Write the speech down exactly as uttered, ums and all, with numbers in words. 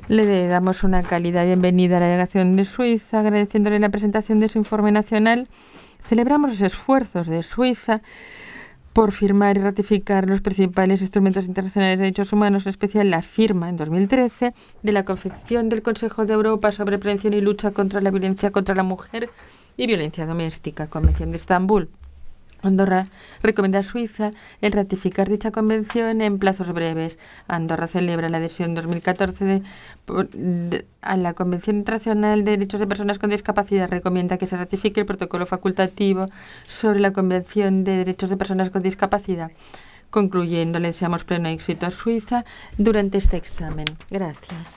Le damos una cálida bienvenida a la delegación de Suiza, agradeciéndole la presentación de su informe nacional. Celebramos los esfuerzos de Suiza por firmar y ratificar los principales instrumentos internacionales de derechos humanos, en especial la firma en dos mil trece de la Convención del Consejo de Europa sobre prevención y lucha contra la violencia contra la mujer y violencia doméstica, Convención de Estambul. Andorra recomienda a Suiza el ratificar dicha convención en plazos breves. Andorra celebra la adhesión en dos mil catorce de, de, a la Convención Internacional de Derechos de Personas con Discapacidad. Recomienda que se ratifique el protocolo facultativo sobre la Convención de Derechos de Personas con Discapacidad. Concluyendo, le deseamos pleno éxito a Suiza durante este examen. Gracias.